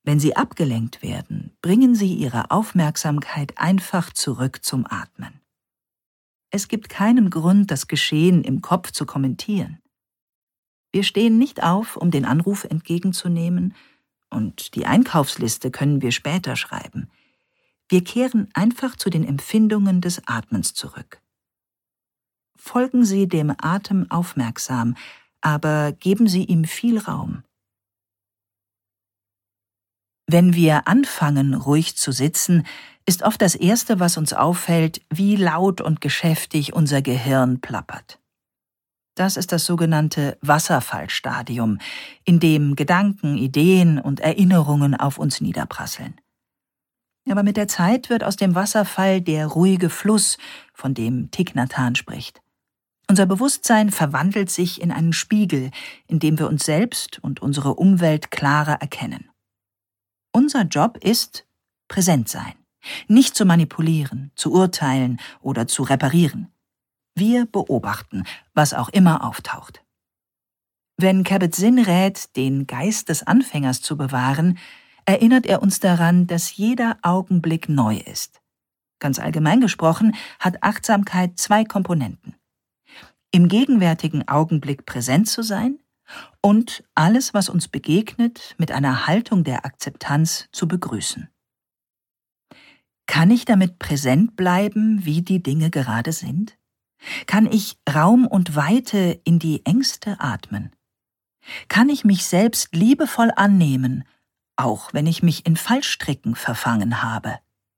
Wenn Sie abgelenkt werden, bringen Sie Ihre Aufmerksamkeit einfach zurück zum Atmen. Es gibt keinen Grund, das Geschehen im Kopf zu kommentieren. Wir stehen nicht auf, um den Anruf entgegenzunehmen, und die Einkaufsliste können wir später schreiben. Wir kehren einfach zu den Empfindungen des Atmens zurück. Folgen Sie dem Atem aufmerksam, aber geben Sie ihm viel Raum. Wenn wir anfangen, ruhig zu sitzen, ist oft das Erste, was uns auffällt, wie laut und geschäftig unser Gehirn plappert. Das ist das sogenannte Wasserfallstadium, in dem Gedanken, Ideen und Erinnerungen auf uns niederprasseln. Aber mit der Zeit wird aus dem Wasserfall der ruhige Fluss, von dem Thich Nhat Hanh spricht. Unser Bewusstsein verwandelt sich in einen Spiegel, in dem wir uns selbst und unsere Umwelt klarer erkennen. Unser Job ist präsent sein, nicht zu manipulieren, zu urteilen oder zu reparieren. Wir beobachten, was auch immer auftaucht. Wenn Kabat-Zinn rät, den Geist des Anfängers zu bewahren, erinnert er uns daran, dass jeder Augenblick neu ist. Ganz allgemein gesprochen hat Achtsamkeit 2 Komponenten: im gegenwärtigen Augenblick präsent zu sein und alles, was uns begegnet, mit einer Haltung der Akzeptanz zu begrüßen. Kann ich damit präsent bleiben, wie die Dinge gerade sind? Kann ich Raum und Weite in die Ängste atmen? Kann ich mich selbst liebevoll annehmen, auch wenn ich mich in Fallstricken verfangen habe?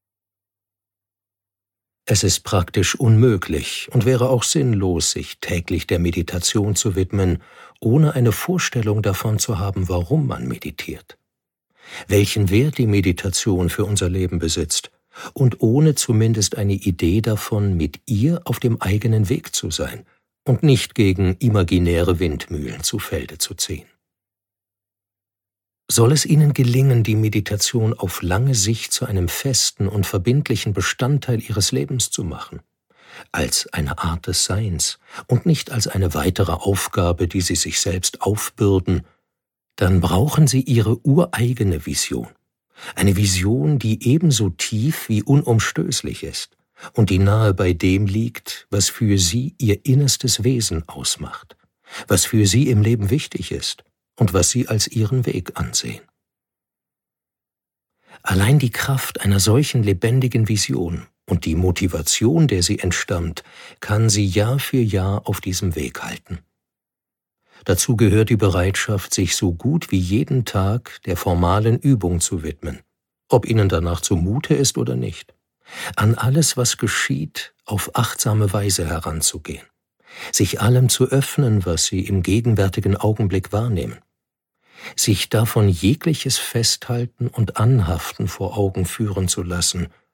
Es ist praktisch unmöglich und wäre auch sinnlos, sich täglich der Meditation zu widmen, ohne eine Vorstellung davon zu haben, warum man meditiert, welchen Wert die Meditation für unser Leben besitzt und ohne zumindest eine Idee davon, mit ihr auf dem eigenen Weg zu sein und nicht gegen imaginäre Windmühlen zu Felde zu ziehen. Soll es Ihnen gelingen, die Meditation auf lange Sicht zu einem festen und verbindlichen Bestandteil Ihres Lebens zu machen, als eine Art des Seins und nicht als eine weitere Aufgabe, die Sie sich selbst aufbürden, dann brauchen Sie Ihre ureigene Vision. Eine Vision, die ebenso tief wie unumstößlich ist und die nahe bei dem liegt, was für Sie Ihr innerstes Wesen ausmacht, was für Sie im Leben wichtig ist und was Sie als Ihren Weg ansehen. Allein die Kraft einer solchen lebendigen Vision und die Motivation, der sie entstammt, kann Sie Jahr für Jahr auf diesem Weg halten. Dazu gehört die Bereitschaft, sich so gut wie jeden Tag der formalen Übung zu widmen, ob Ihnen danach zumute ist oder nicht, an alles, was geschieht, auf achtsame Weise heranzugehen, sich allem zu öffnen, was Sie im gegenwärtigen Augenblick wahrnehmen, sich davon jegliches Festhalten und Anhaften vor Augen führen zu lassen